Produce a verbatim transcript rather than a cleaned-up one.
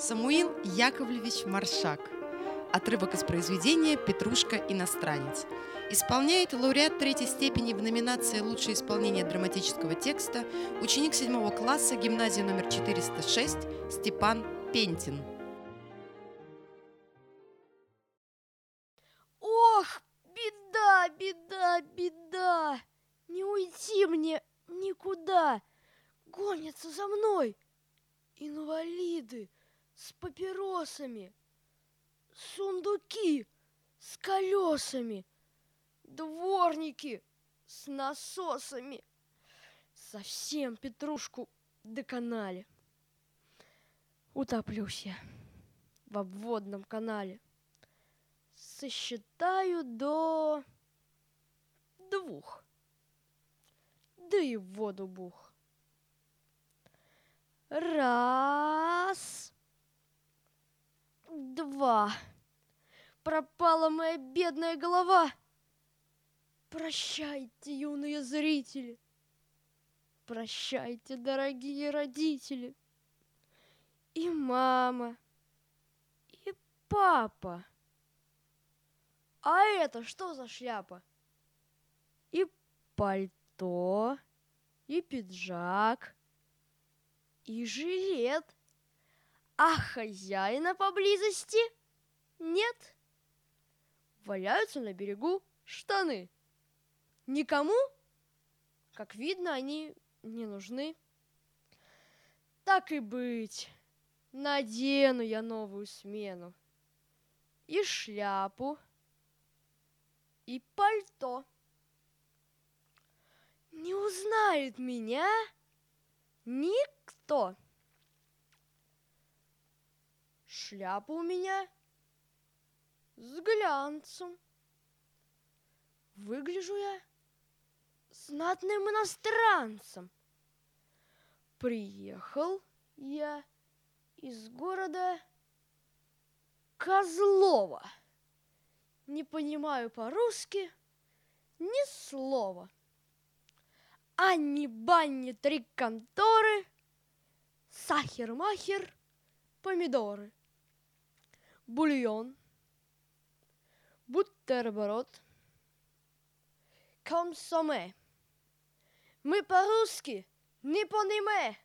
Самуил Яковлевич Маршак. Отрывок из произведения «Петрушка иностранец». Исполняет лауреат третьей степени в номинации «Лучшее исполнение драматического текста» ученик седьмого класса гимназии номер четыреста шесть Степан Пентин. Ох, беда, беда, беда! Не уйти мне никуда! Гонятся за мной инвалиды с папиросами, сундуки с колесами, дворники с насосами. Совсем Петрушку доконали. Утоплюсь я в обводном канале. Сосчитаю до двух, да и в воду бух. Раз, два. Пропала моя бедная голова. Прощайте, юные зрители. Прощайте, дорогие родители. И мама, и папа. А это что за шляпа? И пальто, и пиджак, и жилет. А хозяина поблизости нет. Валяются на берегу штаны. Никому, как видно, они не нужны. Так и быть, надену я новую смену. И шляпу, и пальто. Не узнает меня никто. Шляпа у меня с глянцем. Выгляжу я знатным иностранцем. Приехал я из города Козлова. Не понимаю по-русски ни слова. Анни-банни, три конторы, сахер-махер, помидоры, бульон, бутерброд, консоме. Мы по-русски не понимаем.